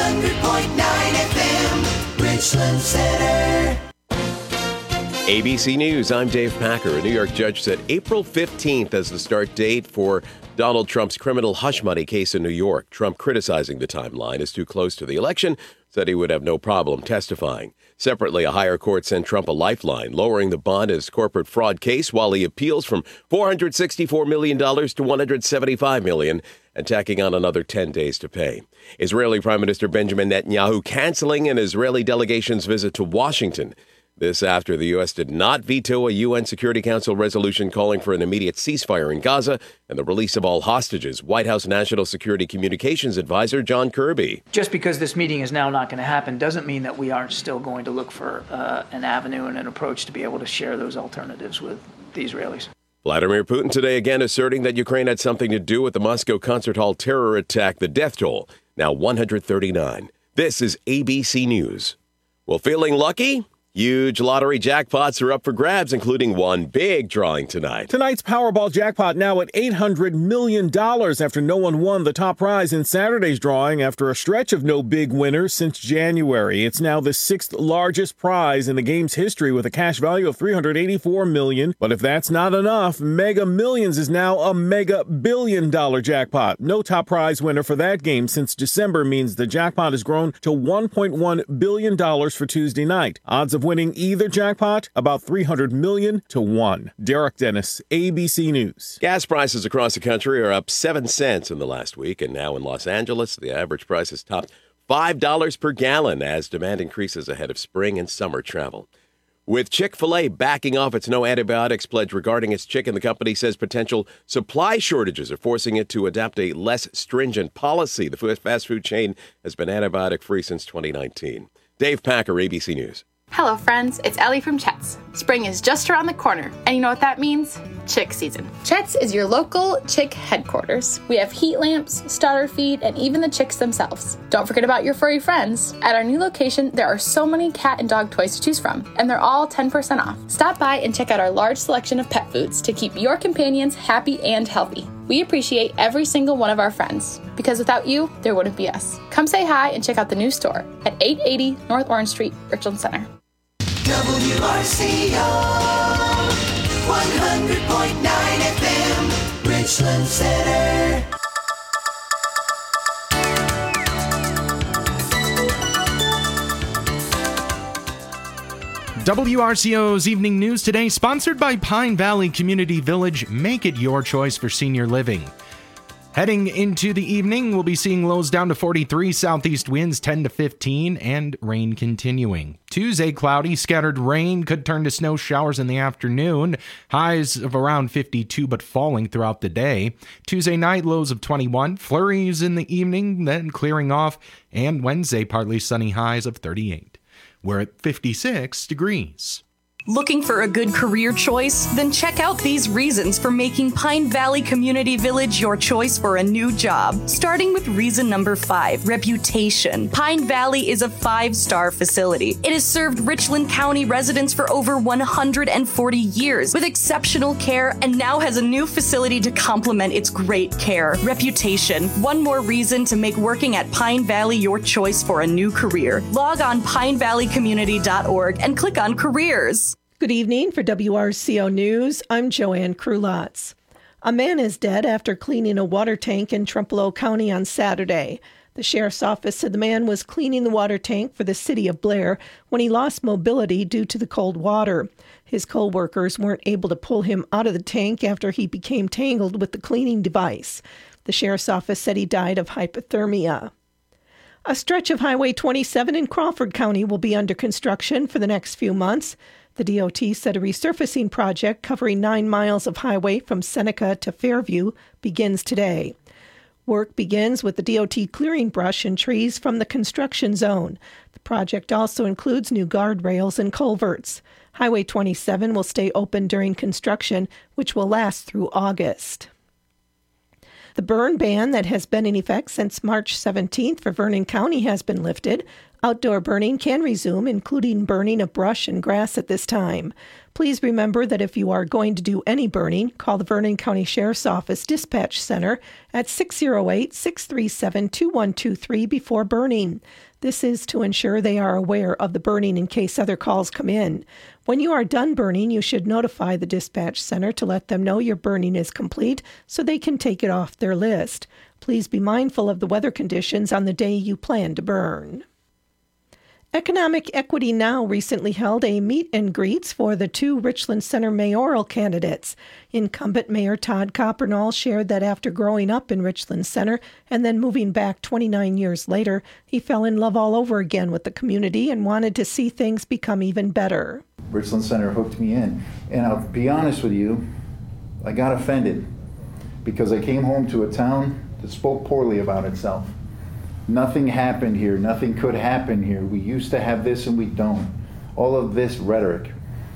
100.9 FM, Richland Center. ABC News, I'm Dave Packer. A New York judge set April 15th as the start date for Donald Trump's criminal hush money case in New York. Trump criticizing the timeline as too close to the election, said he would have no problem testifying. Separately, a higher court sent Trump a lifeline, lowering the bond as corporate fraud case while he appeals from $464 million to $175 million and tacking on another 10 days to pay. Israeli Prime Minister Benjamin Netanyahu canceling an Israeli delegation's visit to Washington. This after the U.S. did not veto a UN Security Council resolution calling for an immediate ceasefire in Gaza and the release of all hostages. White House National Security Communications Advisor John Kirby. Just because this meeting is now not going to happen doesn't mean that we aren't still going to look for an avenue and an approach to be able to share those alternatives with the Israelis. Vladimir Putin today again asserting that Ukraine had something to do with the Moscow concert hall terror attack. The death toll, now 139. This is ABC News. Well, feeling lucky? Huge lottery jackpots are up for grabs, including one big drawing tonight. Tonight's Powerball jackpot now at $800 million after no one won the top prize in Saturday's drawing after a stretch of no big winners since January. It's now the sixth largest prize in the game's history with a cash value of $384 million. But if that's not enough, Mega Millions is now a mega billion-dollar jackpot. No top prize winner for that game since December means the jackpot has grown to $1.1 billion for Tuesday night. Odds of winning either jackpot, about 300 million to 1. Derek Dennis, ABC News. Gas prices across the country are up 7 cents in the last week, and now in Los Angeles, the average price has topped $5 per gallon as demand increases ahead of spring and summer travel. With Chick-fil-A backing off its no antibiotics pledge regarding its chicken, the company says potential supply shortages are forcing it to adapt a less stringent policy. The fast food chain has been antibiotic-free since 2019. Dave Packer, ABC News. Hello friends, it's Ellie from Chet's. Spring is just around the corner, and you know what that means? Chick season. Chet's is your local chick headquarters. We have heat lamps, starter feed, and even the chicks themselves. Don't forget about your furry friends. At our new location, there are so many cat and dog toys to choose from, and they're all 10% off. Stop by and check out our large selection of pet foods to keep your companions happy and healthy. We appreciate every single one of our friends, because without you, there wouldn't be us. Come say hi and check out the new store at 880 North Orange Street, Richland Center. WRCO 100.9 FM, Richland Center. WRCO's Evening News today, sponsored by Pine Valley Community Village. Make it your choice for senior living. Heading into the evening, we'll be seeing lows down to 43, southeast winds 10 to 15, and rain continuing. Tuesday, cloudy, scattered rain could turn to snow showers in the afternoon. Highs of around 52, but falling throughout the day. Tuesday night, lows of 21, flurries in the evening, then clearing off. And Wednesday, partly sunny, highs of 38. We're at 56 degrees. Looking for a good career choice? Then check out these reasons for making Pine Valley Community Village your choice for a new job. Starting with reason number 5, reputation. Pine Valley is a 5-star facility. It has served Richland County residents for over 140 years with exceptional care and now has a new facility to complement its great care. Reputation. One more reason to make working at Pine Valley your choice for a new career. Log on pinevalleycommunity.org and click on careers. Good evening. For WRCO News, I'm Joanne Krulotz. A man is dead after cleaning a water tank in Trempealeau County on Saturday. The sheriff's office said the man was cleaning the water tank for the city of Blair when he lost mobility due to the cold water. His co-workers weren't able to pull him out of the tank after he became tangled with the cleaning device. The sheriff's office said he died of hypothermia. A stretch of Highway 27 in Crawford County will be under construction for the next few months. The DOT said a resurfacing project covering 9 miles of highway from Seneca to Fairview begins today. Work begins with the DOT clearing brush and trees from the construction zone. The project also includes new guardrails and culverts. Highway 27 will stay open during construction, which will last through August. The burn ban that has been in effect since March 17th for Vernon County has been lifted. Outdoor burning can resume, including burning of brush and grass at this time. Please remember that if you are going to do any burning, call the Vernon County Sheriff's Office Dispatch Center at 608-637-2123 before burning. This is to ensure they are aware of the burning in case other calls come in. When you are done burning, you should notify the dispatch center to let them know your burning is complete so they can take it off their list. Please be mindful of the weather conditions on the day you plan to burn. Economic Equity Now recently held a meet and greets for the two Richland Center mayoral candidates. Incumbent Mayor Todd Coppernall shared that after growing up in Richland Center and then moving back 29 years later, he fell in love all over again with the community and wanted to see things become even better. Richland Center hooked me in, and I'll be honest with you, I got offended because I came home to a town that spoke poorly about itself. Nothing happened here. Nothing could happen here. We used to have this and we don't. All of this rhetoric.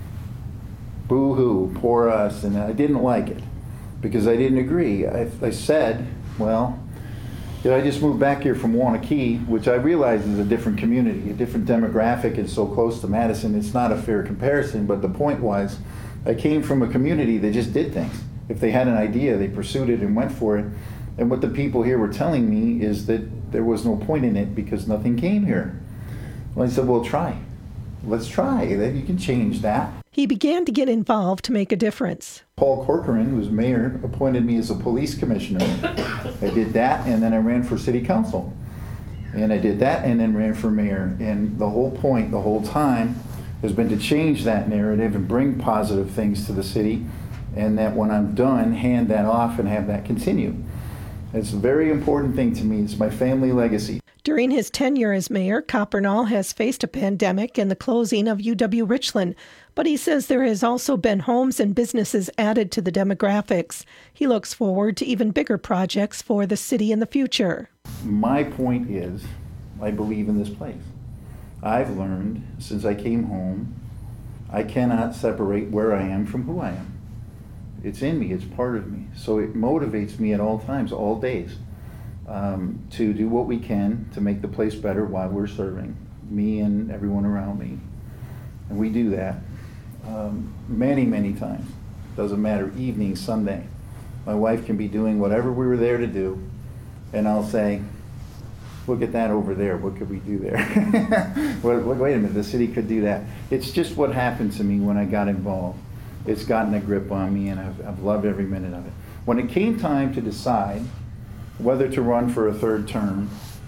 Boo-hoo, poor us. And I didn't like it because I didn't agree. I said, well, I just moved back here from Waunakee, which I realize is a different community, a different demographic. It's so close to Madison. It's not a fair comparison. But the point was, I came from a community that just did things. If they had an idea, they pursued it and went for it. And what the people here were telling me is that there was no point in it because nothing came here. Well, I said, well, try. Let's try. You can change that. He began to get involved to make a difference. Paul Corcoran, who's mayor, appointed me as a police commissioner. I did that, and then I ran for city council. And I did that, and then ran for mayor. And the whole point, the whole time, has been to change that narrative and bring positive things to the city, and that when I'm done, hand that off and have that continue. It's a very important thing to me. It's my family legacy. During his tenure as mayor, Coppernall has faced a pandemic and the closing of UW Richland, but he says there has also been homes and businesses added to the demographics. He looks forward to even bigger projects for the city in the future. My point is, I believe in this place. I've learned since I came home, I cannot separate where I am from who I am. It's in me, it's part of me. So it motivates me at all times, all days, to do what we can to make the place better while we're serving, me and everyone around me. And we do that many, many times. Doesn't matter, evening, Sunday. My wife can be doing whatever we were there to do, and I'll say, look at that over there, what could we do there? Wait a minute, the city could do that. It's just what happened to me when I got involved. It's gotten a grip on me, and I've loved every minute of it. When it came time to decide whether to run for a third term,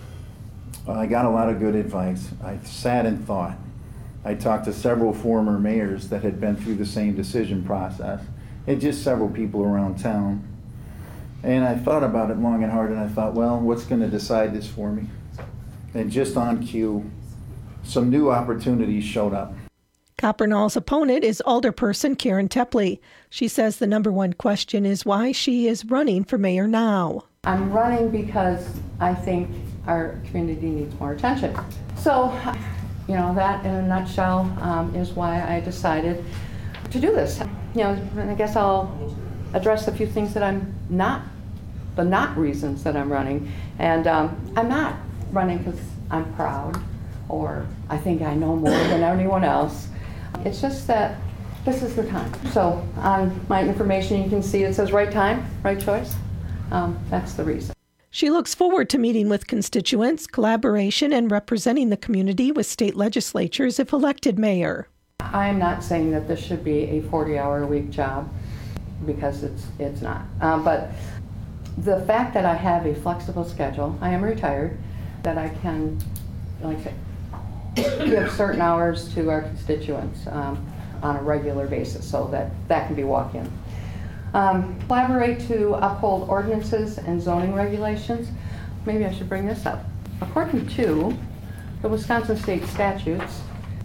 I got a lot of good advice. I sat and thought. I talked to several former mayors that had been through the same decision process, and just several people around town. And I thought about it long and hard, and I thought, well, what's going to decide this for me? And just on cue, some new opportunities showed up. Coppernall's opponent is alderperson Karen Tepley. She says the number one question is why she is running for mayor now. I'm running because I think our community needs more attention. So, that in a nutshell is why I decided to do this. And I guess I'll address a few things that I'm not, the not reasons that I'm running. And I'm not running because I'm proud or I think I know more than anyone else. It's just that this is the time. So on my information, you can see it says right time, right choice. That's the reason. She looks forward to meeting with constituents, collaboration, and representing the community with state legislatures if elected mayor. I'm not saying that this should be a 40-hour-a-week job because it's not. But the fact that I have a flexible schedule, I am retired, that I can, like I say, give certain hours to our constituents on a regular basis so that can be walk-in. Collaborate to uphold ordinances and zoning regulations. Maybe I should bring this up. According to the Wisconsin state statutes,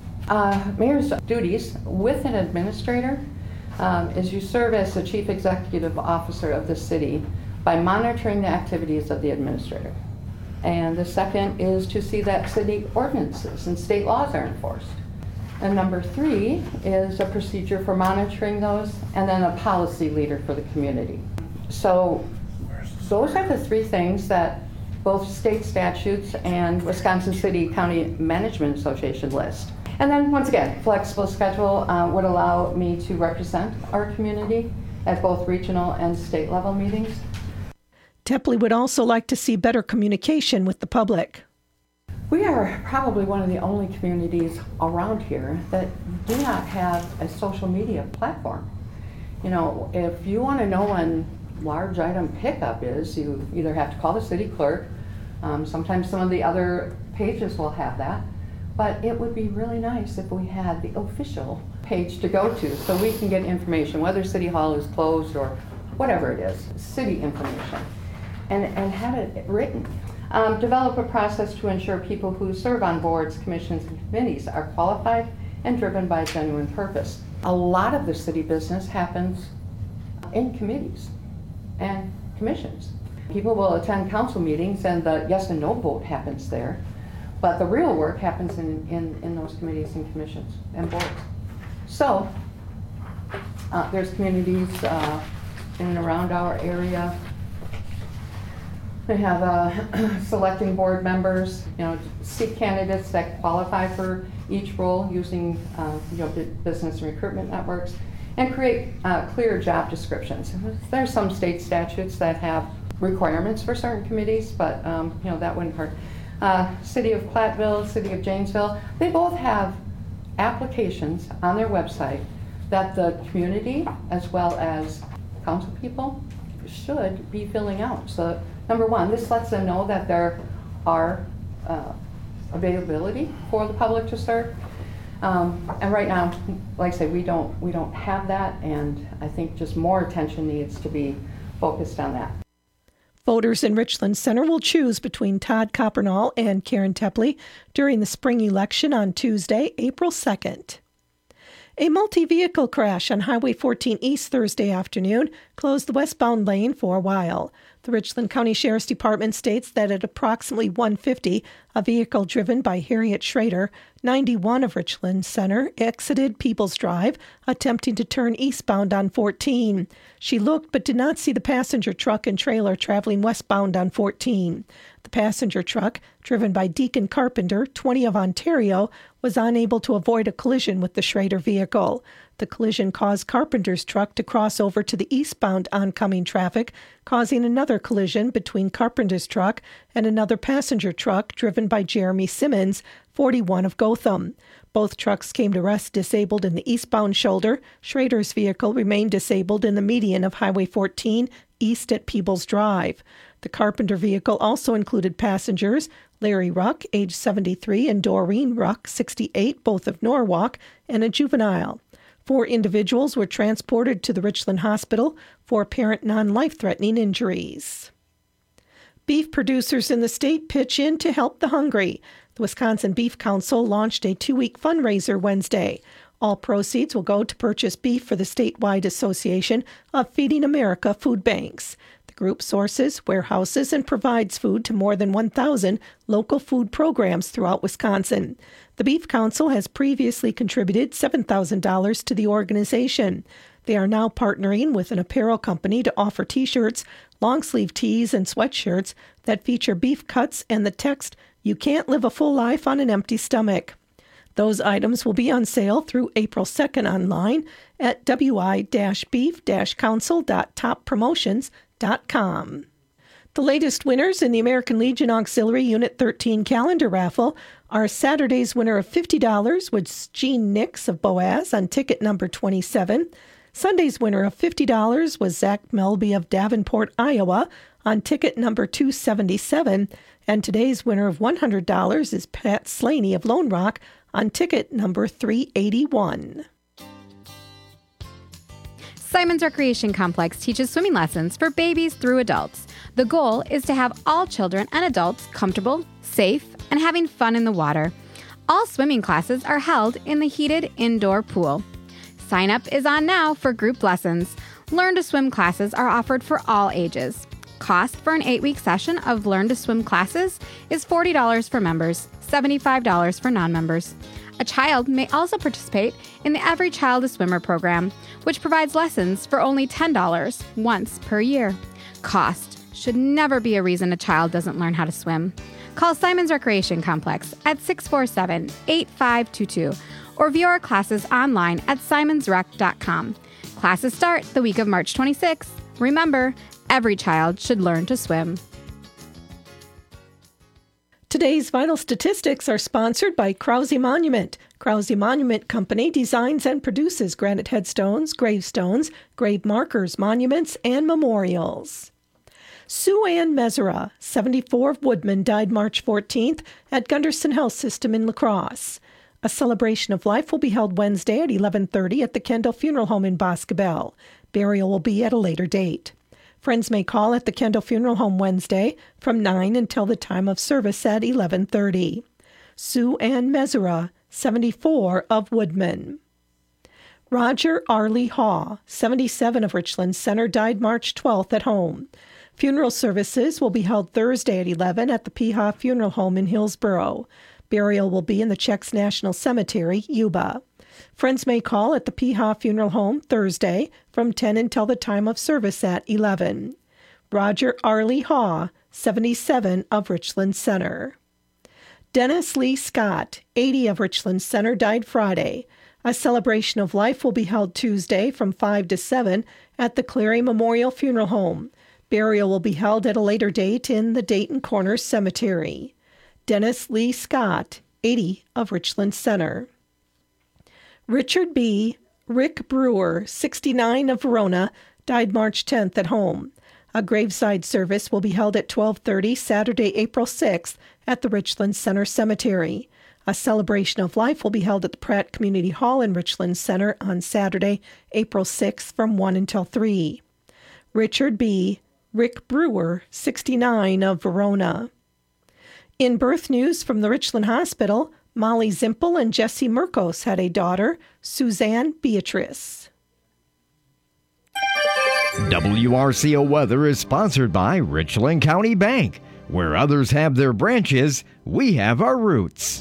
mayor's duties with an administrator is you serve as the chief executive officer of the city by monitoring the activities of the administrator. And the second is to see that city ordinances and state laws are enforced. And number 3 is a procedure for monitoring those, and then a policy leader for the community. So those are the 3 things that both state statutes and Wisconsin City County Management Association list. And then, once again, flexible schedule would allow me to represent our community at both regional and state level meetings. Tepley would also like to see better communication with the public. We are probably one of the only communities around here that do not have a social media platform. You know, if you want to know when large item pickup is, you either have to call the city clerk. Sometimes some of the other pages will have that. But it would be really nice if we had the official page to go to so we can get information, whether City Hall is closed or whatever it is, city information, and have it written. Develop a process to ensure people who serve on boards, commissions, and committees are qualified and driven by a genuine purpose. A lot of the city business happens in committees and commissions. People will attend council meetings and the yes and no vote happens there. But the real work happens in those committees and commissions and boards. So there's communities in and around our area. They have selecting board members, seek candidates that qualify for each role using business and recruitment networks, and create clear job descriptions. There's some state statutes that have requirements for certain committees, but that wouldn't hurt. City of Platteville, City of Janesville, they both have applications on their website that the community as well as council people should be filling out. So number one, this lets them know that there are availability for the public to serve. And right now, like I say, we don't have that, and I think just more attention needs to be focused on that. Voters in Richland Center will choose between Todd Coppernall and Karen Tepley during the spring election on Tuesday, April 2nd. A multi-vehicle crash on Highway 14 East Thursday afternoon closed the westbound lane for a while. The Richland County Sheriff's Department states that at approximately 1:50, a vehicle driven by Harriet Schrader, 91 of Richland Center, exited Peoples Drive, attempting to turn eastbound on 14. She looked but did not see the passenger truck and trailer traveling westbound on 14. The passenger truck, driven by Deacon Carpenter, 20 of Ontario, was unable to avoid a collision with the Schrader vehicle. The collision caused Carpenter's truck to cross over to the eastbound oncoming traffic, causing another collision between Carpenter's truck and another passenger truck driven by Jeremy Simmons, 41 of Gotham. Both trucks came to rest disabled in the eastbound shoulder. Schrader's vehicle remained disabled in the median of Highway 14 east at Peebles Drive. The Carpenter vehicle also included passengers Larry Ruck, age 73, and Doreen Ruck, 68, both of Norwalk, and a juvenile. 4 individuals were transported to the Richland Hospital for apparent non-life-threatening injuries. Beef producers in the state pitch in to help the hungry. The Wisconsin Beef Council launched a 2-week fundraiser Wednesday. All proceeds will go to purchase beef for the statewide Association of Feeding America food banks. The group sources, warehouses, and provides food to more than 1,000 local food programs throughout Wisconsin. The Beef Council has previously contributed $7,000 to the organization. They are now partnering with an apparel company to offer T-shirts, long-sleeve tees, and sweatshirts that feature beef cuts and the text, "You can't live a full life on an empty stomach." Those items will be on sale through April 2nd online at wi-beef-council.toppromotions.com. The latest winners in the American Legion Auxiliary Unit 13 calendar raffle are Saturday's winner of $50 was Gene Nix of Boaz on ticket number 27. Sunday's winner of $50 was Zach Melby of Davenport, Iowa on ticket number 277. And today's winner of $100 is Pat Slaney of Lone Rock on ticket number 381. Simon's Recreation Complex teaches swimming lessons for babies through adults. The goal is to have all children and adults comfortable, safe, and having fun in the water. All swimming classes are held in the heated indoor pool. Sign up is on now for group lessons. Learn to swim classes are offered for all ages. Cost for an 8-week session of Learn to Swim classes is $40 for members, $75 for non-members. A child may also participate in the Every Child a Swimmer program, which provides lessons for only $10 once per year. Cost should never be a reason a child doesn't learn how to swim. Call Simon's Recreation Complex at 647-8522 or view our classes online at simonsrec.com. Classes start the week of March 26th. Remember, every child should learn to swim. Today's vital statistics are sponsored by Krause Monument. Krause Monument Company designs and produces granite headstones, gravestones, grave markers, monuments, and memorials. Sue Ann Mesera, 74 of Woodman, died March 14th at Gunderson Health System in La Crosse. A celebration of life will be held Wednesday at 11:30 at the Kendall Funeral Home in Boscobel. Burial will be at a later date. Friends may call at the Kendall Funeral Home Wednesday from 9 until the time of service at 11:30. Sue Ann Mesera, 74 of Woodman. Roger Arlie Haw, 77 of Richland Center, died March 12th at home. Funeral services will be held Thursday at 11 at the Peha Funeral Home in Hillsboro. Burial will be in the Czechs National Cemetery, Yuba. Friends may call at the Peha Funeral Home Thursday from 10 until the time of service at 11. Roger Arlie Haw, 77 of Richland Center. Dennis Lee Scott, 80 of Richland Center, died Friday. A celebration of life will be held Tuesday from 5 to 7 at the Cleary Memorial Funeral Home. Burial will be held at a later date in the Dayton Corners Cemetery. Dennis Lee Scott, 80 of Richland Center. Richard B. Rick Brewer, 69 of Verona, died March 10th at home. A graveside service will be held at 12:30 Saturday, April 6th at the Richland Center Cemetery. A celebration of life will be held at the Pratt Community Hall in Richland Center on Saturday, April 6th from 1 until 3. Richard B. Rick Brewer, 69 of Verona. In birth news from the Richland Hospital, Molly Zimpel and Jesse Merkos had a daughter, Suzanne Beatrice. WRCO Weather is sponsored by Richland County Bank. Where others have their branches, we have our roots.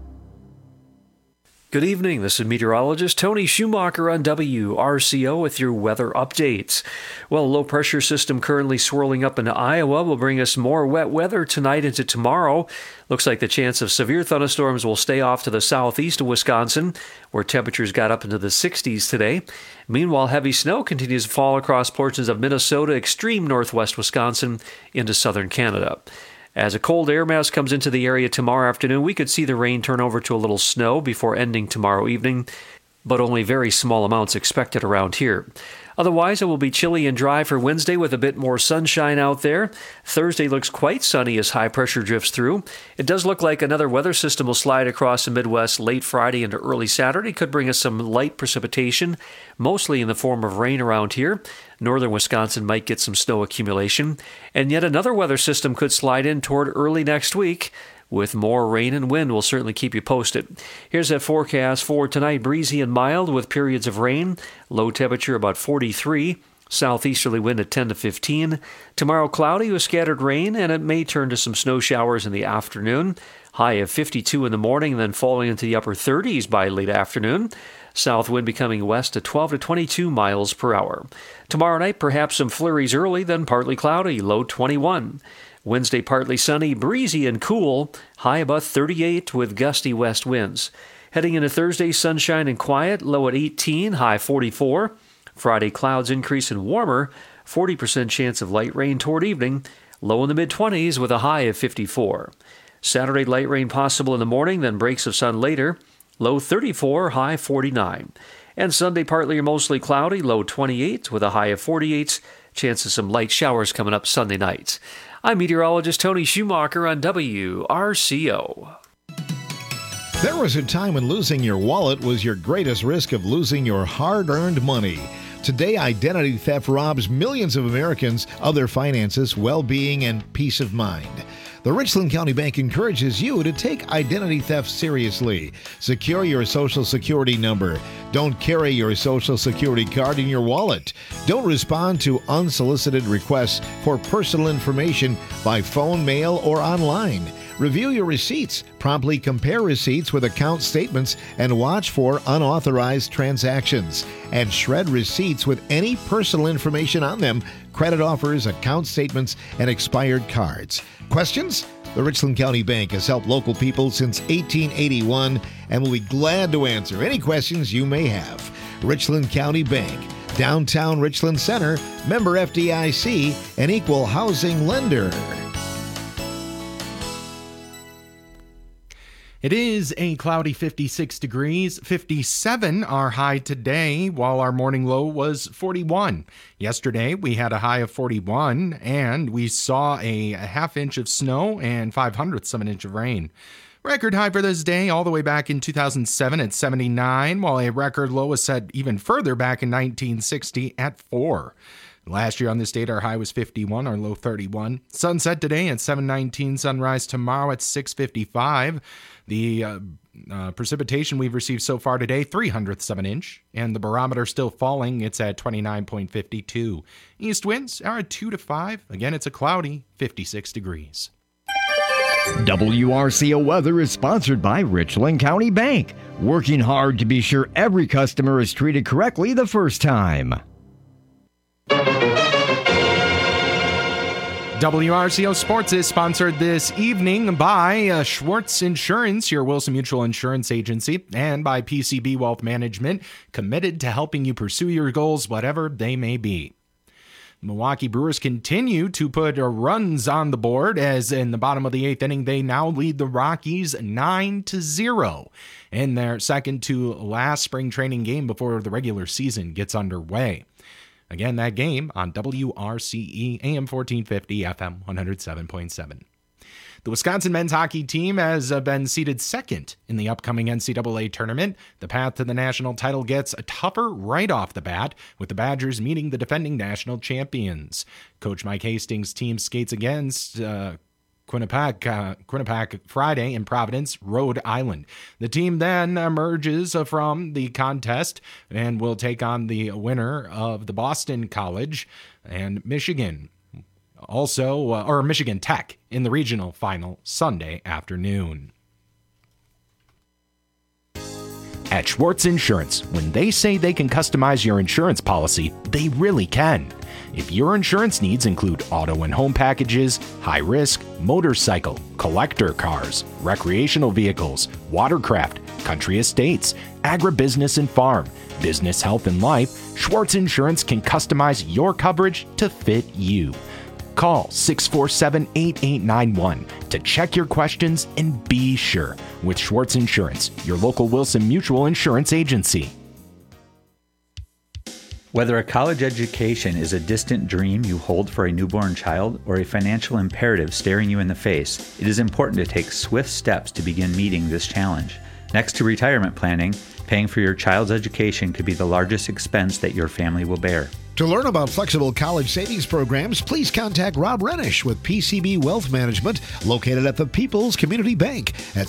Good evening. This is meteorologist Tony Schumacher on WRCO with your weather updates. Well, a low-pressure system currently swirling up into Iowa will bring us more wet weather tonight into tomorrow. Looks like the chance of severe thunderstorms will stay off to the southeast of Wisconsin, where temperatures got up into the 60s today. Meanwhile, heavy snow continues to fall across portions of Minnesota, extreme northwest Wisconsin, into southern Canada. As a cold air mass comes into the area tomorrow afternoon, we could see the rain turn over to a little snow before ending tomorrow evening, but only very small amounts expected around here. Otherwise, it will be chilly and dry for Wednesday with a bit more sunshine out there. Thursday looks quite sunny as high pressure drifts through. It does look like another weather system will slide across the Midwest late Friday into early Saturday. Could bring us some light precipitation, mostly in the form of rain around here. Northern Wisconsin might get some snow accumulation. And yet another weather system could slide in toward early next week, with more rain and wind. We'll certainly keep you posted. Here's that forecast for tonight. Breezy and mild with periods of rain. Low temperature about 43. Southeasterly wind at 10 to 15. Tomorrow cloudy with scattered rain, and it may turn to some snow showers in the afternoon. High of 52 in the morning, and then falling into the upper 30s by late afternoon. South wind becoming west at 12 to 22 miles per hour. Tomorrow night, perhaps some flurries early, then partly cloudy. Low 21. Wednesday, partly sunny, breezy and cool, high about 38 with gusty west winds. Heading into Thursday, sunshine and quiet, low at 18, high 44. Friday, clouds increase and warmer, 40% chance of light rain toward evening, low in the mid-20s with a high of 54. Saturday, light rain possible in the morning, then breaks of sun later, low 34, high 49. And Sunday, partly or mostly cloudy, low 28 with a high of 48, chance of some light showers coming up Sunday night. I'm meteorologist Tony Schumacher on WRCO. There was a time when losing your wallet was your greatest risk of losing your hard-earned money. Today, identity theft robs millions of Americans of their finances, well-being, and peace of mind. The Richland County Bank encourages you to take identity theft seriously. Secure your Social Security number. Don't carry your Social Security card in your wallet. Don't respond to unsolicited requests for personal information by phone, mail, or online. Review your receipts. Promptly compare receipts with account statements and watch for unauthorized transactions. And shred receipts with any personal information on them, credit offers, account statements, and expired cards. Questions? The Richland County Bank has helped local people since 1881 and will be glad to answer any questions you may have. Richland County Bank, downtown Richland Center, member FDIC, an equal housing lender. It is a cloudy 56 degrees, 57 our high today, while our morning low was 41. Yesterday, we had a high of 41, and we saw a half inch of snow and 0.05 of an inch of rain. Record high for this day all the way back in 2007 at 79, while a record low was set even further back in 1960 at 4. Last year on this date, our high was 51, our low 31. Sunset today at 7:19, sunrise tomorrow at 6:55. The precipitation we've received so far today, 0.03 of an inch, and the barometer still falling. It's at 29.52. East winds are at 2 to 5. Again, it's a cloudy 56 degrees. WRCO weather is sponsored by Richland County Bank, working hard to be sure every customer is treated correctly the first time. WRCO Sports is sponsored this evening by Schwartz Insurance, your Wilson Mutual Insurance Agency, and by PCB Wealth Management, committed to helping you pursue your goals, whatever they may be. Milwaukee Brewers continue to put runs on the board, as in the bottom of the 8th inning, they now lead the Rockies 9-0 in their second to last spring training game before the regular season gets underway. Again, that game on WRCE AM 1450, FM 107.7. The Wisconsin men's hockey team has been seeded second in the upcoming NCAA tournament. The path to the national title gets tougher right off the bat, with the Badgers meeting the defending national champions. Coach Mike Hastings' team skates against Quinnipiac Friday in Providence, Rhode Island. The team then emerges from the contest and will take on the winner of the Boston College and Michigan. Or Michigan Tech in the regional final Sunday afternoon. At Schwartz Insurance, when they say they can customize your insurance policy, they really can. If your insurance needs include auto and home packages, high risk, motorcycle, collector cars, recreational vehicles, watercraft, country estates, agribusiness and farm, business, health, and life, Schwartz Insurance can customize your coverage to fit you. Call 647-8891 to check your questions and be sure with Schwartz Insurance, your local Wilson Mutual Insurance Agency. Whether a college education is a distant dream you hold for a newborn child or a financial imperative staring you in the face, it is important to take swift steps to begin meeting this challenge. Next to retirement planning, paying for your child's education could be the largest expense that your family will bear. To learn about flexible college savings programs, please contact Rob Renish with PCB Wealth Management, located at the People's Community Bank at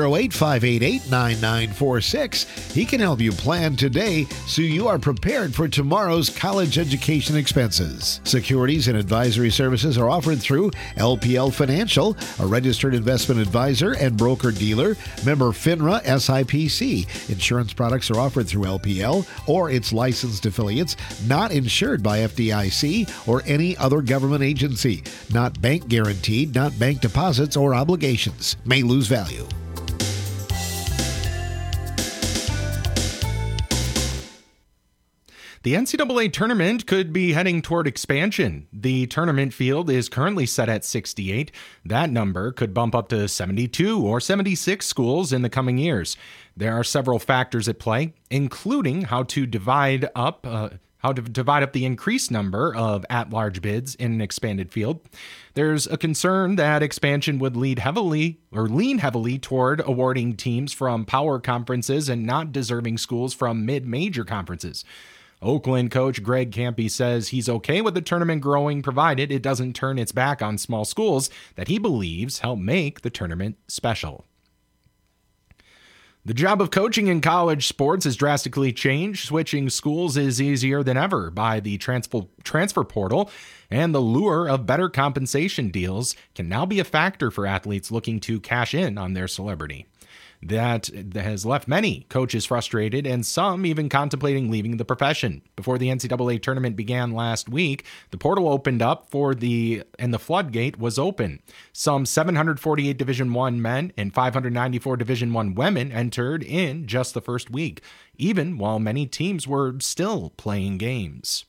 608-588-9946. He can help you plan today so you are prepared for tomorrow's college education expenses. Securities and advisory services are offered through LPL Financial, a registered investment advisor and broker-dealer, member FINRA SIPC. Insurance products are offered through LPL or its licensed affiliates, not insured by FDIC or any other government agency. Not bank guaranteed, not bank deposits or obligations. May lose value. The NCAA tournament could be heading toward expansion. The tournament field is currently set at 68. That number could bump up to 72 or 76 schools in the coming years. There are several factors at play, including how to divide up the increased number of at-large bids in an expanded field. There's a concern that expansion would lean heavily toward awarding teams from power conferences and not deserving schools from mid-major conferences. Oakland coach Greg Kampe says he's okay with the tournament growing, provided it doesn't turn its back on small schools that he believes help make the tournament special. The job of coaching in college sports has drastically changed. Switching schools is easier than ever by the transfer portal, and the lure of better compensation deals can now be a factor for athletes looking to cash in on their celebrity. That has left many coaches frustrated and some even contemplating leaving the profession. Before the NCAA tournament began last week, the portal opened up and the floodgate was open. Some 748 Division I men and 594 Division I women entered in just the first week, even while many teams were still playing games.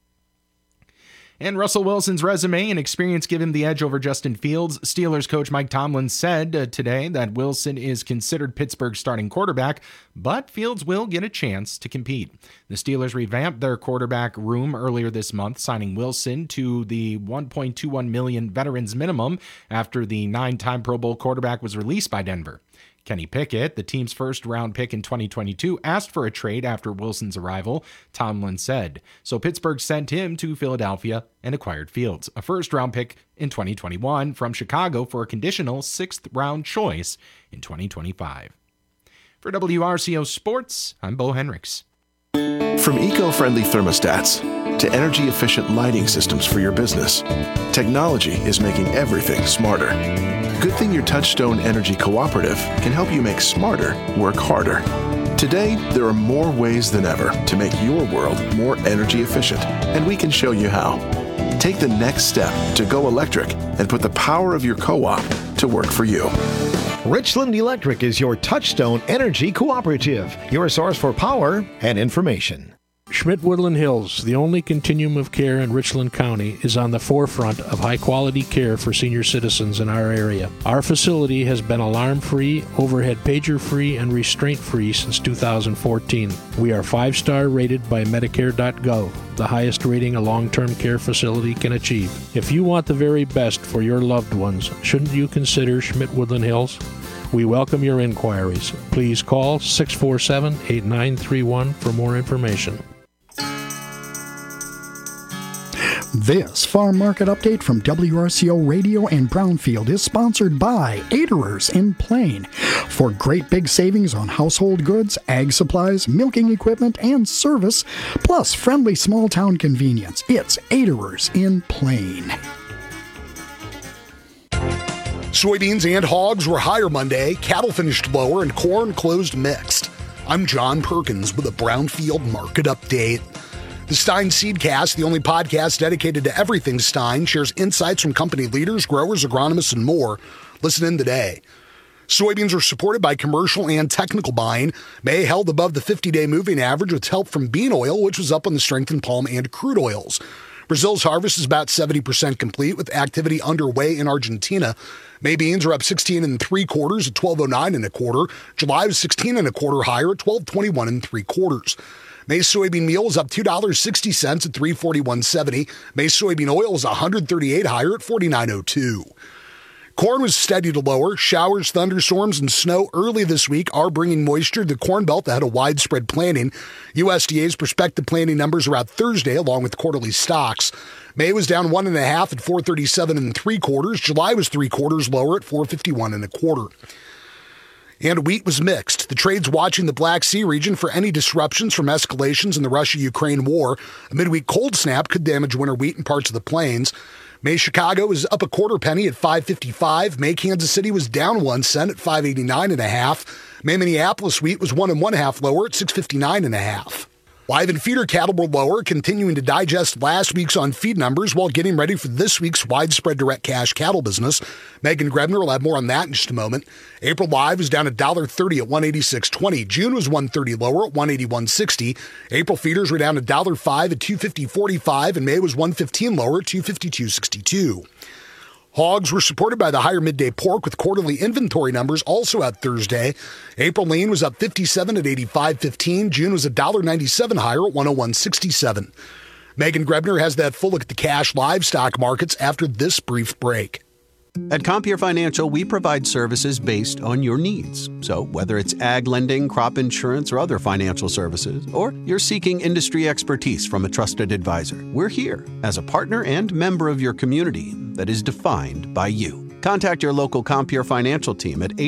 And Russell Wilson's resume and experience give him the edge over Justin Fields. Steelers coach Mike Tomlin said today that Wilson is considered Pittsburgh's starting quarterback, but Fields will get a chance to compete. The Steelers revamped their quarterback room earlier this month, signing Wilson to the $1.21 million veterans minimum after the 9-time Pro Bowl quarterback was released by Denver. Kenny Pickett, the team's first-round pick in 2022, asked for a trade after Wilson's arrival, Tomlin said. So Pittsburgh sent him to Philadelphia and acquired Fields, a first-round pick in 2021 from Chicago for a conditional 6th-round choice in 2025. For WRCO Sports, I'm Bo Henricks. From eco-friendly thermostats to energy-efficient lighting systems for your business, technology is making everything smarter. Good thing your Touchstone Energy Cooperative can help you make smarter work harder. Today, there are more ways than ever to make your world more energy efficient, and we can show you how. Take the next step to go electric and put the power of your co-op to work for you. Richland Electric is your Touchstone Energy Cooperative, your source for power and information. Schmidt-Woodland Hills, the only continuum of care in Richland County, is on the forefront of high-quality care for senior citizens in our area. Our facility has been alarm-free, overhead pager-free, and restraint-free since 2014. We are 5-star rated by Medicare.gov, the highest rating a long-term care facility can achieve. If you want the very best for your loved ones, shouldn't you consider Schmidt-Woodland Hills? We welcome your inquiries. Please call 647-8931 for more information. This Farm Market Update from WRCO Radio and Brownfield is sponsored by Aderers in Plain. For great big savings on household goods, ag supplies, milking equipment, and service, plus friendly small-town convenience, it's Aderers in Plain. Soybeans and hogs were higher Monday, cattle finished lower, and corn closed mixed. I'm John Perkins with a Brownfield Market Update. The Stein Seedcast, the only podcast dedicated to everything Stein, shares insights from company leaders, growers, agronomists, and more. Listen in today. Soybeans are supported by commercial and technical buying. May held above the 50-day moving average with help from bean oil, which was up on the strength in palm and crude oils. Brazil's harvest is about 70% complete, with activity underway in Argentina. May beans are up 16 3/4 at 12.09 1/4. July was 16 1/4 higher at 12.21 3/4. May soybean meal is up $2.60 at $3.4170. May soybean oil is $138 higher at $49.02. Corn was steady to lower. Showers, thunderstorms, and snow early this week are bringing moisture to the Corn Belt ahead of widespread planting. USDA's prospective planting numbers are out Thursday, along with quarterly stocks. May was down 1.5 at 437 3/4. July was 3/4 lower at 451 1/4. And wheat was mixed. The trade's watching the Black Sea region for any disruptions from escalations in the Russia-Ukraine war. A midweek cold snap could damage winter wheat in parts of the plains. May Chicago was up 1/4 penny at 5.55. May Kansas City was down 1 cent at 5.89 1/2. May Minneapolis wheat was 1 1/2 lower at 6.59 1/2. Live and feeder cattle were lower, continuing to digest last week's on-feed numbers while getting ready for this week's widespread direct cash cattle business. Megan Grebner will have more on that in just a moment. April live was down $1.30 at 186.20. June was 130 lower at 181.60. April feeders were down $1.05 at 250.45, and May was 115 lower at 252.62. Hogs were supported by the higher midday pork, with quarterly inventory numbers also out Thursday. April lean was up 57 at 85.15. June was $1.97 higher at 101.67. Megan Grebner has that full look at the cash livestock markets after this brief break. At Compeer Financial, we provide services based on your needs. So whether it's ag lending, crop insurance, or other financial services, or you're seeking industry expertise from a trusted advisor, we're here as a partner and member of your community that is defined by you. Contact your local Compeer financial team at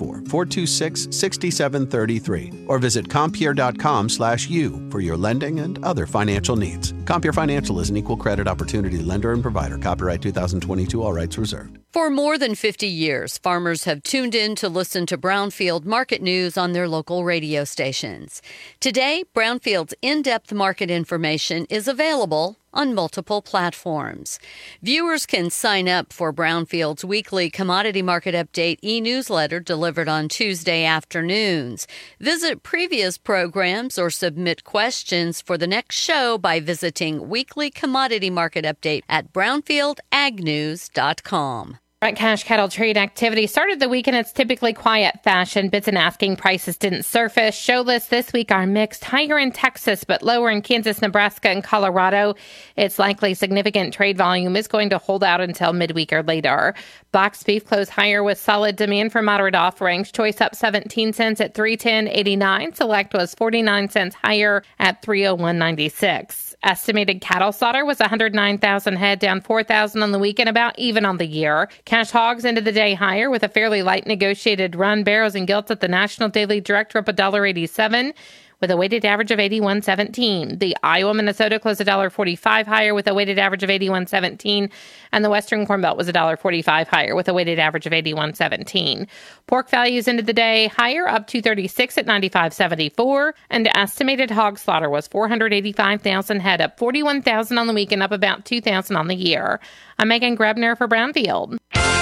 844-426-6733 or visit Compeer.com/you for your lending and other financial needs. Compeer Financial is an equal credit opportunity lender and provider. Copyright 2022, all rights reserved. For more than 50 years, farmers have tuned in to listen to Brownfield market news on their local radio stations. Today, Brownfield's in-depth market information is available on multiple platforms. Viewers can sign up for Brownfield's weekly commodity market update e-newsletter delivered on Tuesday afternoons. Visit previous programs or submit questions for the next show by visiting Weekly Commodity Market Update at brownfieldagnews.com. Front cash cattle trade activity started the week in its typically quiet fashion. Bids and asking prices didn't surface. Show lists this week are mixed, higher in Texas but lower in Kansas, Nebraska, and Colorado. It's likely significant trade volume is going to hold out until midweek or later. Boxed beef closed higher with solid demand for moderate offerings. Choice up 17 cents at $310.89. Select was 49 cents higher at $301.96. Estimated cattle slaughter was 109,000 head, down 4,000 on the week and about even on the year. Cash hogs ended the day higher with a fairly light negotiated run. Barrows and gilts at the National Daily Direct were up $1.87 with a weighted average of 81.17. The Iowa Minnesota closed $1.45 higher with a weighted average of 81.17, and the Western Corn Belt was $1.45 higher with a weighted average of 81.17. Pork values ended the day higher, up $2.36 at 95.74, and estimated hog slaughter was 485,000 head, up 41,000 on the week and up about 2,000 on the year. I'm Megan Grebner for Brownfield.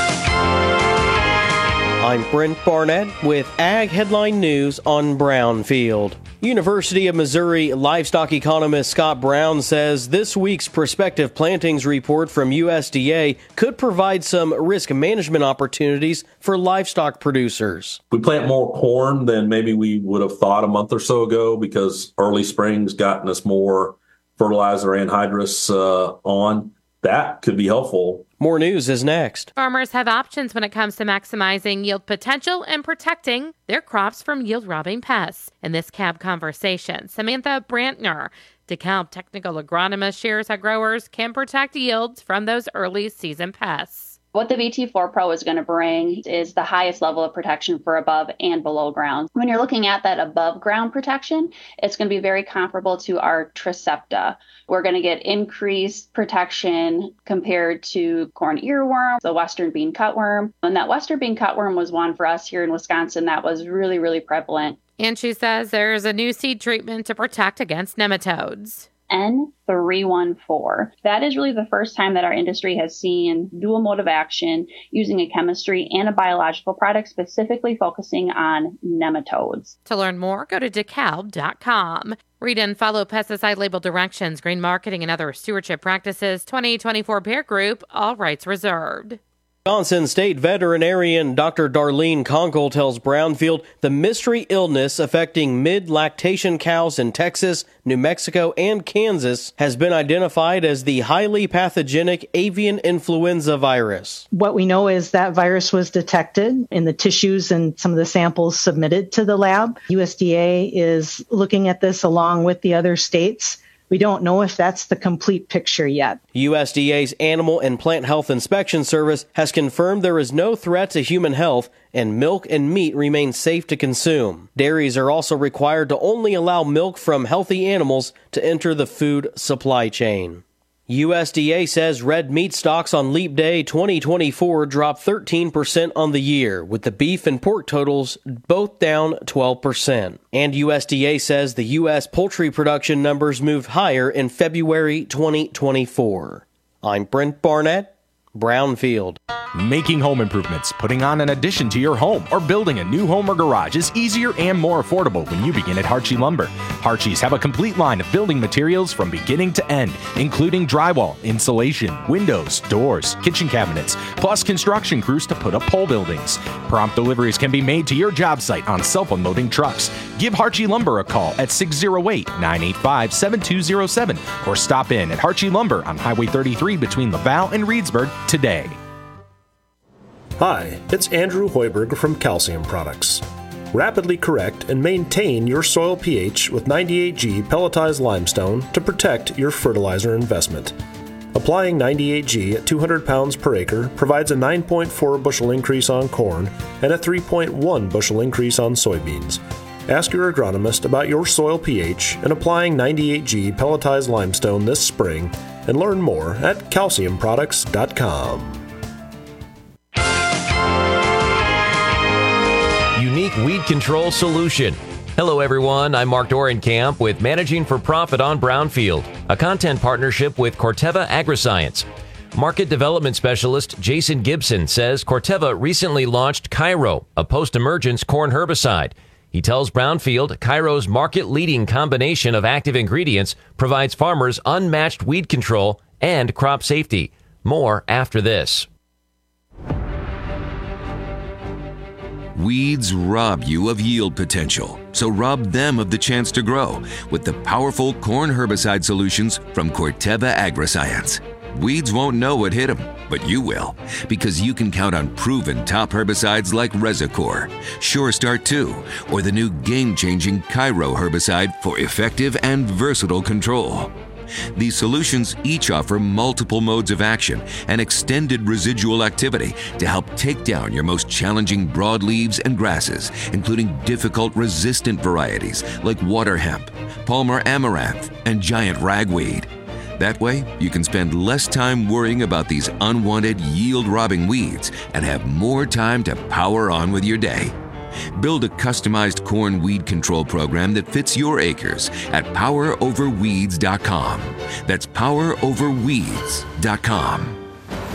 I'm Brent Barnett with Ag Headline News on Brownfield. University of Missouri livestock economist Scott Brown says this week's prospective plantings report from USDA could provide some risk management opportunities for livestock producers. We plant more corn than maybe we would have thought a month or so ago because early spring's gotten us more fertilizer anhydrous on. That could be helpful. More news is next. Farmers have options when it comes to maximizing yield potential and protecting their crops from yield-robbing pests. In this CAB conversation, Samantha Brantner, DeKalb technical agronomist, shares how growers can protect yields from those early season pests. What the VT4 Pro is going to bring is the highest level of protection for above and below ground. When you're looking at that above ground protection, it's going to be very comparable to our Tricepta. We're going to get increased protection compared to corn earworm, the western bean cutworm. And that western bean cutworm was one for us here in Wisconsin that was really, really prevalent. And she says there's a new seed treatment to protect against nematodes. N314. That is really the first time that our industry has seen dual mode of action using a chemistry and a biological product specifically focusing on nematodes. To learn more, go to DeKalb.com. Read and follow pesticide label directions, green marketing, and other stewardship practices. 2024 Bear Group, all rights reserved. Wisconsin State veterinarian Dr. Darlene Conkle tells Brownfield the mystery illness affecting mid-lactation cows in Texas, New Mexico, and Kansas has been identified as the highly pathogenic avian influenza virus. What we know is that virus was detected in the tissues and some of the samples submitted to the lab. USDA is looking at this along with the other states. We don't know if that's the complete picture yet. USDA's Animal and Plant Health Inspection Service has confirmed there is no threat to human health and milk and meat remain safe to consume. Dairies are also required to only allow milk from healthy animals to enter the food supply chain. USDA says red meat stocks on Leap Day 2024 dropped 13% on the year, with the beef and pork totals both down 12%. And USDA says the U.S. poultry production numbers moved higher in February 2024. I'm Brent Barnett, Brownfield. Making home improvements, putting on an addition to your home, or building a new home or garage is easier and more affordable when you begin at Harchie Lumber. Harchies have a complete line of building materials from beginning to end, including drywall, insulation, windows, doors, kitchen cabinets, plus construction crews to put up pole buildings. Prompt deliveries can be made to your job site on self-unloading trucks. Give Harchie Lumber a call at 608-985-7207 or stop in at Harchie Lumber on Highway 33 between Laval and Reedsburg today. Hi, it's Andrew Hoiberg from Calcium Products. Rapidly correct and maintain your soil pH with 98G pelletized limestone to protect your fertilizer investment. Apply Applying 98G at 200 pounds per acre provides a 9.4 bushel increase on corn and a 3.1 bushel increase on soybeans. Ask your agronomist about your soil pH and applying 98G pelletized limestone this spring, and learn more at calciumproducts.com. Unique weed control solution. Hello everyone, I'm Mark Dorenkamp with Managing for Profit on Brownfield, a content partnership with Corteva Agriscience. Market development specialist Jason Gibson says Corteva recently launched Cairo, a post-emergence corn herbicide. He tells Brownfield Cairo's market-leading combination of active ingredients provides farmers unmatched weed control and crop safety. More after this. Weeds rob you of yield potential, so rob them of the chance to grow with the powerful corn herbicide solutions from Corteva Agriscience. Weeds won't know what hit them, but you will, because you can count on proven top herbicides like Resicor, Sure Start 2, or the new game-changing Cairo herbicide for effective and versatile control. These solutions each offer multiple modes of action and extended residual activity to help take down your most challenging broadleaves and grasses, including difficult resistant varieties like water hemp, Palmer amaranth, and giant ragweed. That way, you can spend less time worrying about these unwanted yield-robbing weeds and have more time to power on with your day. Build a customized corn weed control program that fits your acres at poweroverweeds.com. That's poweroverweeds.com.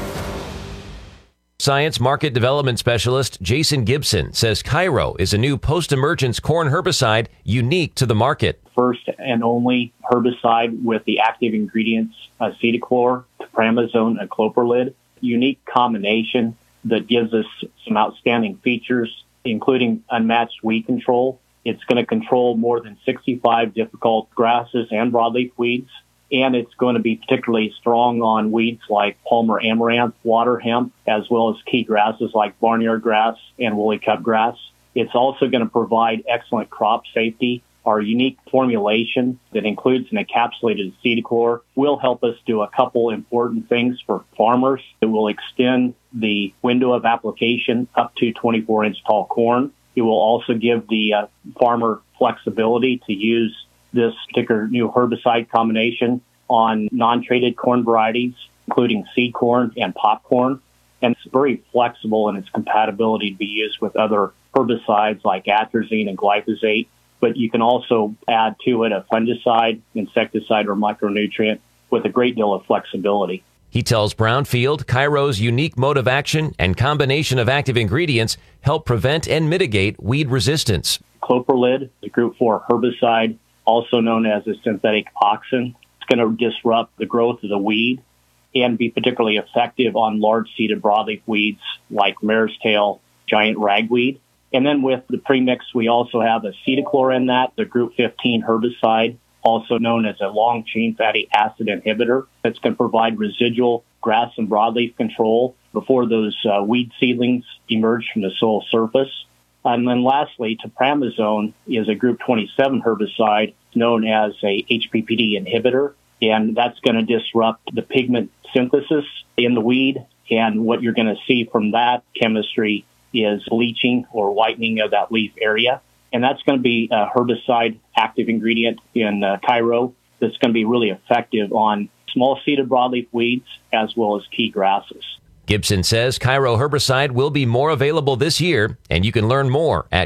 Science market development specialist Jason Gibson says Cairo is a new post-emergence corn herbicide unique to the market. First and only herbicide with the active ingredients acetochlor, cipramazone, and clopyralid. Unique combination that gives us some outstanding features, including unmatched weed control. It's going to control more than 65 difficult grasses and broadleaf weeds, and it's going to be particularly strong on weeds like Palmer amaranth, water hemp, as well as key grasses like barnyard grass and woolly cup grass. It's also going to provide excellent crop safety. Our unique formulation that includes an encapsulated acetochlor will help us do a couple important things for farmers. It will extend the window of application up to 24-inch tall corn. It will also give the farmer flexibility to use this particular new herbicide combination on non-traded corn varieties, including seed corn and popcorn. And it's very flexible in its compatibility to be used with other herbicides like atrazine and glyphosate. But you can also add to it a fungicide, insecticide, or micronutrient with a great deal of flexibility. He tells Brownfield Cairo's unique mode of action and combination of active ingredients help prevent and mitigate weed resistance. Clopyralid, the Group 4 herbicide, also known as a synthetic auxin, it's going to disrupt the growth of the weed and be particularly effective on large-seeded broadleaf weeds like mare's tail, giant ragweed. And then with the premix, we also have acetochlor in that, the Group 15 herbicide, also known as a long-chain fatty acid inhibitor. That's going to provide residual grass and broadleaf control before those weed seedlings emerge from the soil surface. And then lastly, cipramazone is a Group 27 herbicide known as a HPPD inhibitor, and that's going to disrupt the pigment synthesis in the weed. And what you're going to see from that chemistry is bleaching or whitening of that leaf area. And that's going to be a herbicide active ingredient in Cairo that's going to be really effective on small-seeded broadleaf weeds as well as key grasses. Gibson says Cairo herbicide will be more available this year, and you can learn more at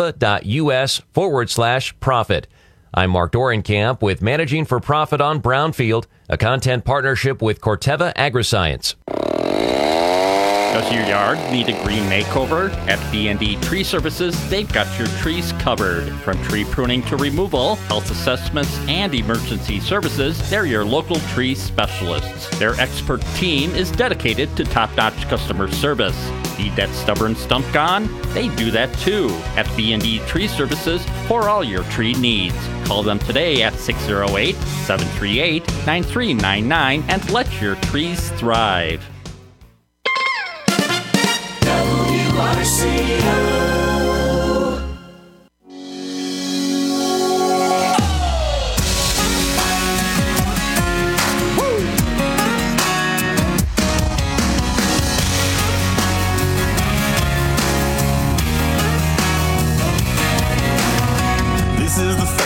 corteva.us/profit. I'm Mark Dorenkamp with Managing for Profit on Brownfield, a content partnership with Corteva Agriscience. Does your yard need a green makeover? At B&D Tree Services, they've got your trees covered. From tree pruning to removal, health assessments, and emergency services, they're your local tree specialists. Their expert team is dedicated to top-notch customer service. Need that stubborn stump gone? They do that too at B&D Tree Services for all your tree needs. Call them today at 608-738-9399 and let your trees thrive.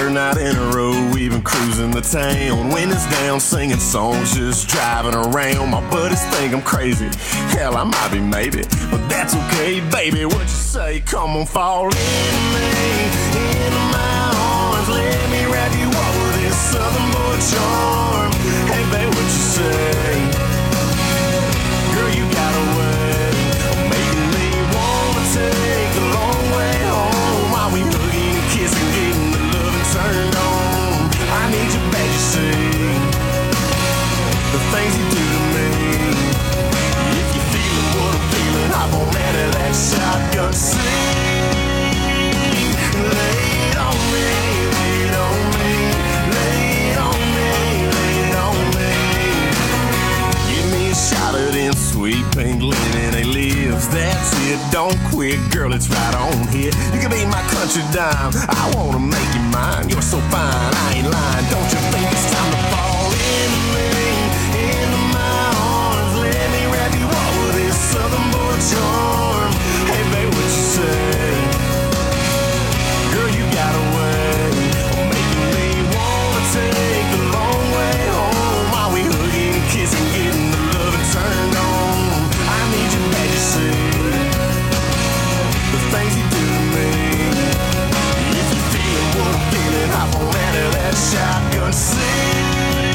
third night in a row, we've been cruising the town. Windows down, singing songs, just driving around. My buddies think I'm crazy, hell I might be maybe, but that's okay, baby, what you say? Come on, fall into me, into my arms. Let me wrap you up with this southern boy charm. Hey babe, what you say? Girl, you got a way of making me wanna take the long way home. While we hugging and kissing, getting the loving turned on. I need you back, you see, the things you do to me. If you're feeling what I'm feeling, hop on out of that shotgun seat. Lay it on me, lay it on me, lay it on me, lay it on me. Give me a shot of them sweet pink linen they lives. That's it, don't quit, girl, it's right on here. You can be my country dime, I wanna make you mine. You're so fine, I ain't lying. Don't you think it's time to fall into me, into my arms? Let me wrap you up with this southern boy charm. Hey babe, what you say? Girl, you got a way of making me wanna take the long way home. While we hugging and kissing, getting the loving turned on. I need you back, you see, the things you do to me. If you're feeling what I'm feeling, hop on out of that shotgun seat.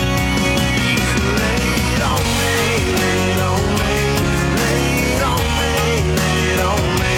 Lay it on me, lay it on me, lay it on me, lay it on me.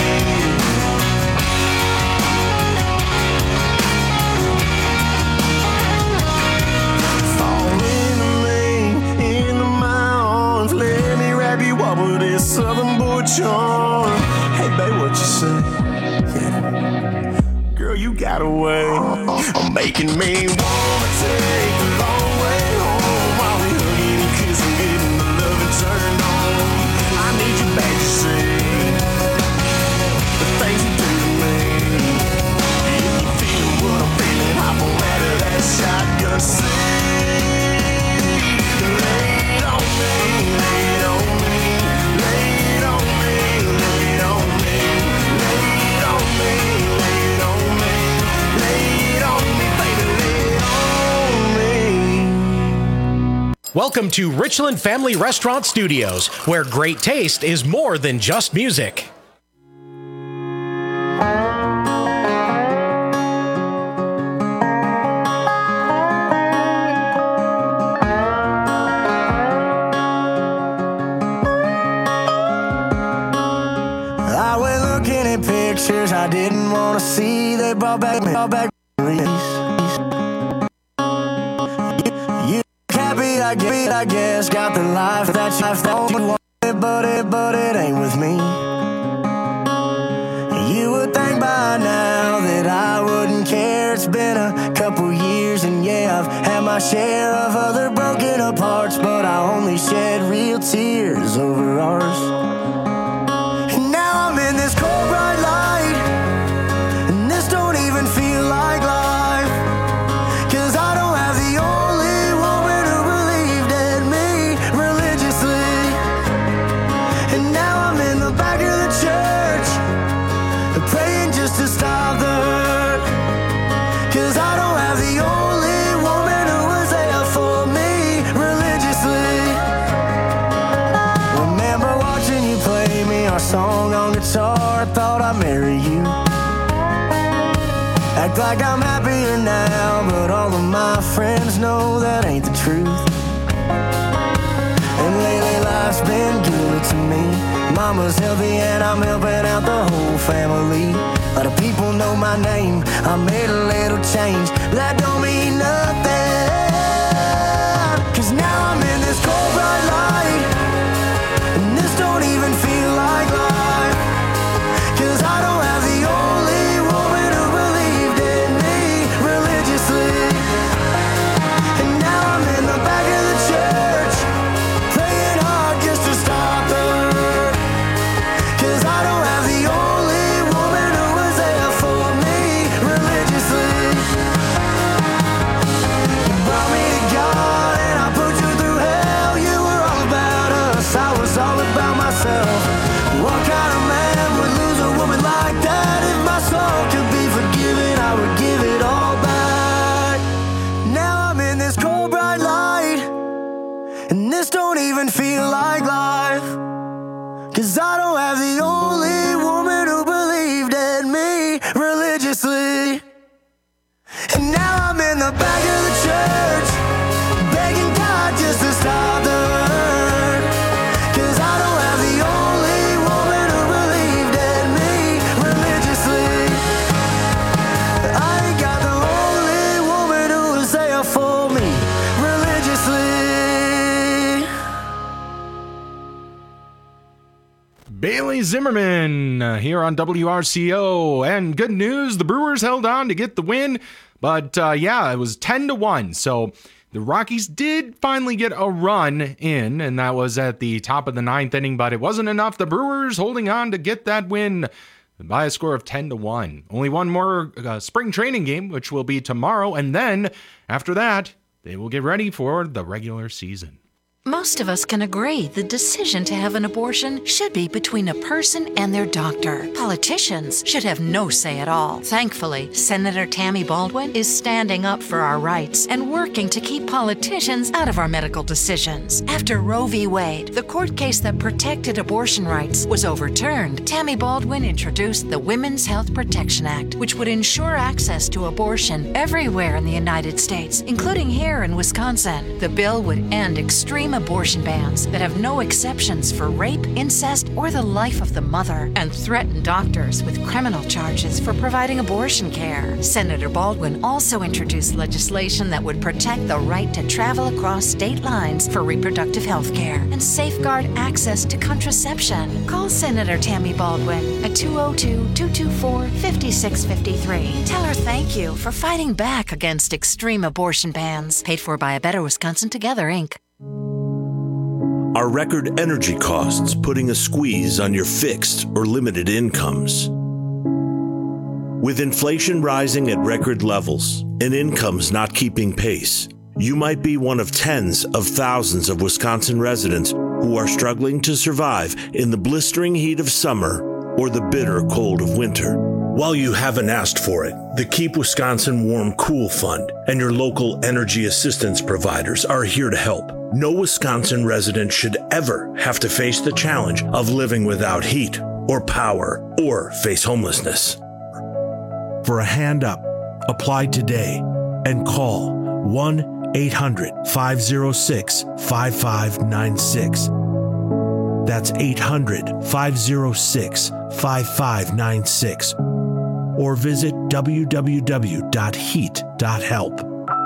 Fall into me, into my arms. Let me wrap you up with this southern boy charm. Hey babe, what you say? Yeah. Girl, you got a way of making me wanna take the long way home. While we hugging and kissing, getting the loving turned on. I need you back, you see, the things you do to me. If you feel what I'm feeling, hop on out of that shotgun seat. Lay it on me, lay it on me, lay it on me, lay it on me, lay it on me, lay it on me, lay it on me, baby, lay it on me. Welcome to Richland Family Restaurant Studios, where great taste is more than just music. I went looking at pictures I didn't want to see. They brought back memories. You happy, I guess, got the life that you wanted, but it ain't with me. You would think by now that I wouldn't care. It's been a couple years, and yeah, I've had my share of other broken apart, but I only shed real tears over ours. And now I'm in this cold bright light, and this don't even feel like life, 'cause I don't have the only woman who believed in me religiously. And now I'm in the back of the church, praying just to stop the hurt, 'cause I don't have the only woman who was there for me religiously. Remember watching you play me our song on guitar, thought I'd marry you. Act like I'm happier now, but all of my friends know that ain't the truth. And lately life's been good to me. Mama's healthy and I'm helping out the whole family. A lot of people know my name, I made a little change, that don't mean nothing, 'cause now I'm in this cold bright light, and this don't even feel like life, 'cause I don't have the only woman who believed in me religiously. And now I'm in the back of the church, praying hard just to stop the hurt, 'cause I don't have the only woman who was there for me religiously. Riley Zimmerman here on WRCO. And good news, the Brewers held on to get the win. But it was 10-1. So the Rockies did finally get a run in, and that was at the top of the 9th inning. But it wasn't enough. The Brewers holding on to get that win by a score of 10-1. Only one more spring training game, which will be tomorrow. And then after that, they will get ready for the regular season. Most of us can agree the decision to have an abortion should be between a person and their doctor. Politicians should have no say at all. Thankfully, Senator Tammy Baldwin is standing up for our rights and working to keep politicians out of our medical decisions. After Roe v. Wade, the court case that protected abortion rights, was overturned, Tammy Baldwin introduced the Women's Health Protection Act, which would ensure access to abortion everywhere in the United States, including here in Wisconsin. The bill would end extreme abortion bans that have no exceptions for rape, incest, or the life of the mother, and threaten doctors with criminal charges for providing abortion care. Senator Baldwin also introduced legislation that would protect the right to travel across state lines for reproductive health care and safeguard access to contraception. Call Senator Tammy Baldwin at 202-224-5653. Tell her thank you for fighting back against extreme abortion bans. Paid for by A Better Wisconsin Together, Inc. Are record energy costs putting a squeeze on your fixed or limited incomes? With inflation rising at record levels and incomes not keeping pace, you might be one of tens of thousands of Wisconsin residents who are struggling to survive in the blistering heat of summer or the bitter cold of winter. While you haven't asked for it, the Keep Wisconsin Warm Cool Fund and your local energy assistance providers are here to help. No Wisconsin resident should ever have to face the challenge of living without heat or power or face homelessness. For a hand up, apply today and call 1-800-506-5596. That's 800-506-5596. Or visit www.heat.help.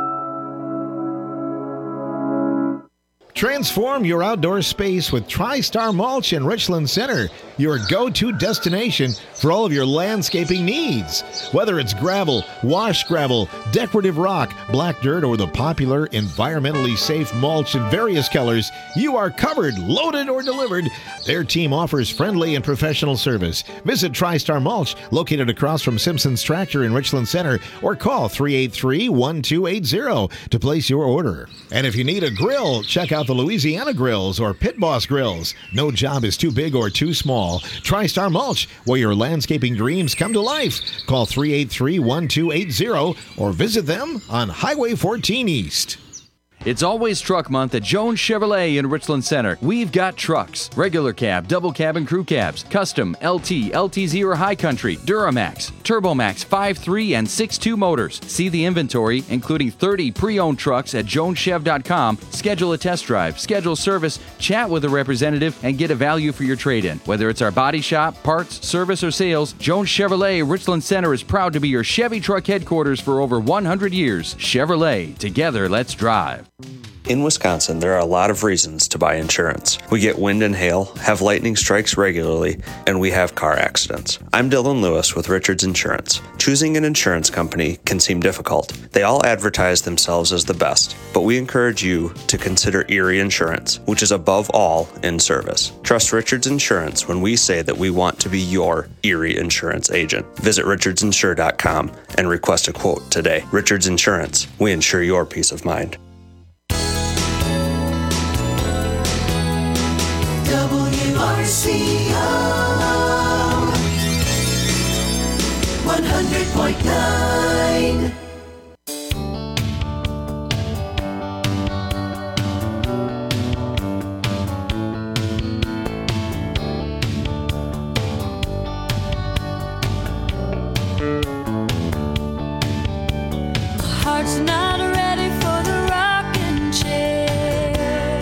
Transform your outdoor space with TriStar Mulch in Richland Center, your go-to destination for all of your landscaping needs. Whether it's gravel, wash gravel, decorative rock, black dirt, or the popular environmentally safe mulch in various colors, you are covered, loaded, or delivered. Their team offers friendly and professional service. Visit TriStar Mulch, located across from Simpson's Tractor in Richland Center, or call 383-1280 to place your order. And if you need a grill, check out the Louisiana Grills or Pit Boss Grills. No job is too big or too small. TriStar Mulch, where your landscaping dreams come to life. Call 383-1280 or visit them on Highway 14 East. It's always truck month at Jones Chevrolet in Richland Center. We've got trucks, regular cab, double cab, and crew cabs, custom, LT, LTZ, or High Country, Duramax, Turbomax 5.3 and 6.2 motors. See the inventory, including 30 pre-owned trucks at joneschev.com. Schedule a test drive, schedule service, chat with a representative, and get a value for your trade-in. Whether it's our body shop, parts, service, or sales, Jones Chevrolet Richland Center is proud to be your Chevy truck headquarters for over 100 years. Chevrolet, together let's drive. In Wisconsin, there are a lot of reasons to buy insurance. We get wind and hail, have lightning strikes regularly, and we have car accidents. I'm Dylan Lewis with Richards Insurance. Choosing an insurance company can seem difficult. They all advertise themselves as the best, but we encourage you to consider Erie Insurance, which is above all in service. Trust Richards Insurance when we say that we want to be your Erie Insurance agent. Visit richardsinsure.com and request a quote today. Richards Insurance, we insure your peace of mind. WRCO 100.9. Heart's not ready for the rocking chair.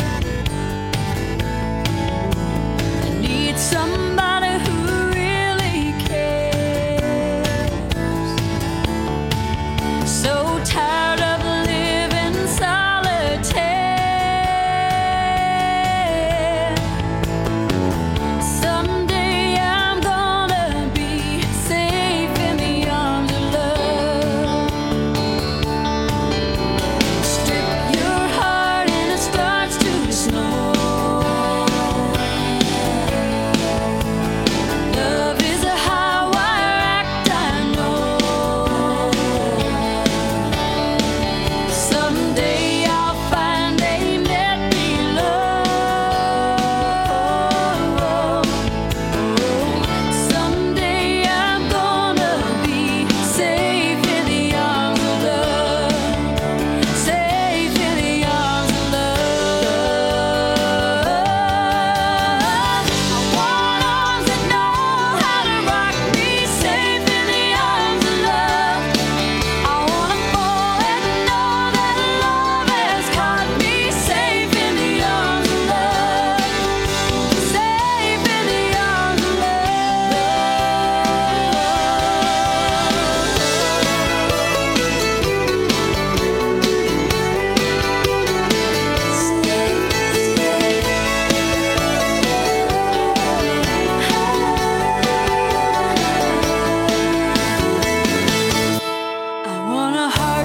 I need somebody who really cares. So tired of living solitaire. Someday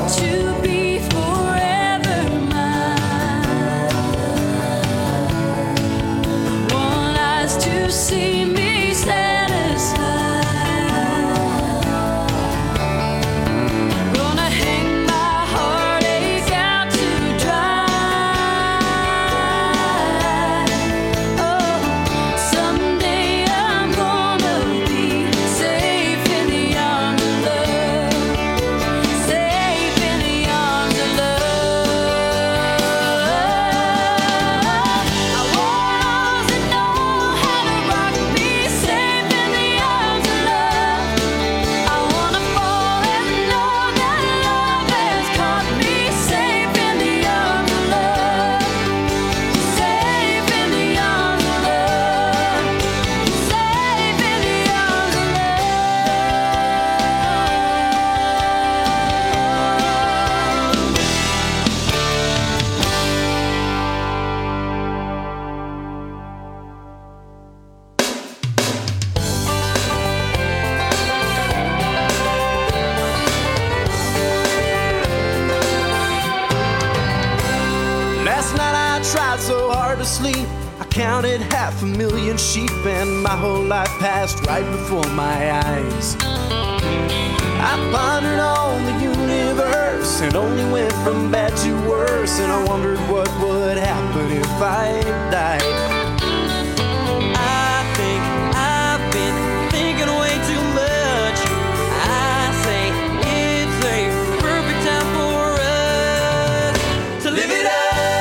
to be forever mine. One eyes to see me satisfied. Gonna hang my heartache out to dry. Oh, someday I'm gonna be safe in the arms of love. Safe in the arms of love. I want all that know how to rock me. Safe in the arms of love. I wanna fall and know that love has caught me. Safe in the arms of love. Safe in the arms of love. Safe in the arms of Last night I tried so hard to sleep. I counted 500,000 sheep, and my whole life passed right before my eyes. I pondered on the universe and only went from bad to worse, and I wondered what would happen if I died. I think I've been thinking way too much. I say it's a perfect time for us to live it up.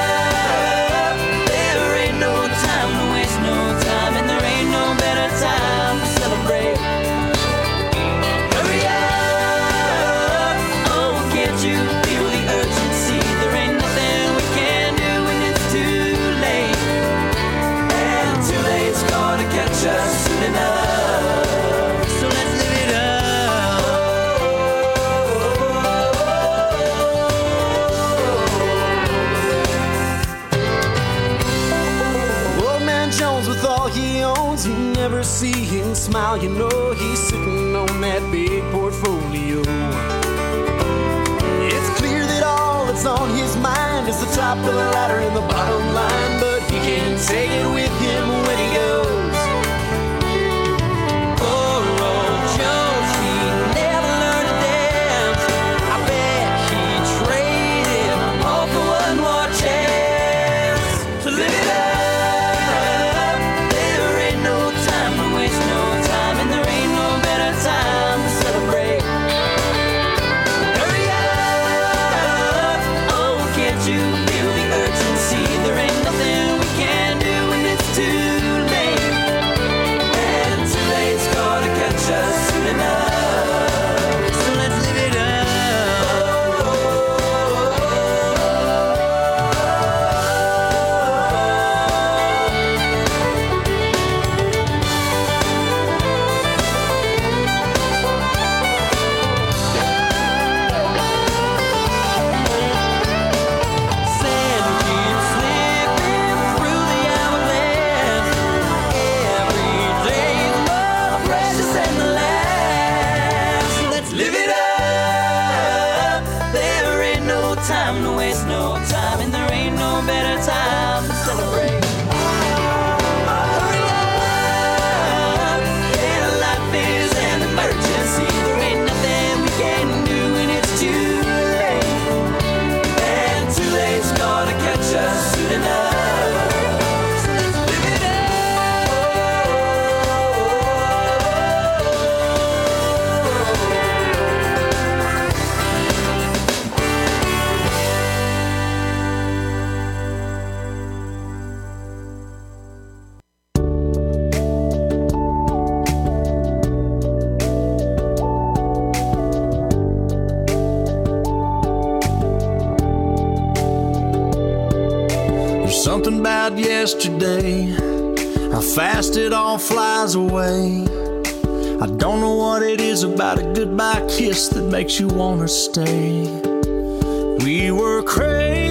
There ain't no time to waste no time, and there ain't no better time to celebrate. Hurry up, oh, can't you feel the urgency? There ain't nothing we can do when it's too late. And too late's gonna catch us soon enough. So let's live it up. Old man Jones, with all he owns, you never see him smile. You know he's sitting on that big portfolio. It's clear that all that's on his mind is the top of the ladder and the bottom line, but he can't take it with him when he goes. Poor old Jones, he never learned to dance. I bet he traded all for one more chance to live it up. There ain't no time to waste no time, and there ain't no better time to celebrate. Hurry up, oh, can't you feel the urgency? There ain't nothing we can do when it's too late. And too late's gonna catch us soon enough. So let's live it up. Sand keeps slipping through the hourglass. Every day's more precious than the last. Let's live it up. There ain't no time to waste no time, and there ain't no better time to celebrate. Hurry up, yeah, life is an emergency. There ain't nothing we can do when it's too late. And too late's gonna catch us soon enough. So let's live it There's something about yesterday, how fast it all flies away. I don't know what it is about a goodbye kiss that makes you wanna stay. We were crazy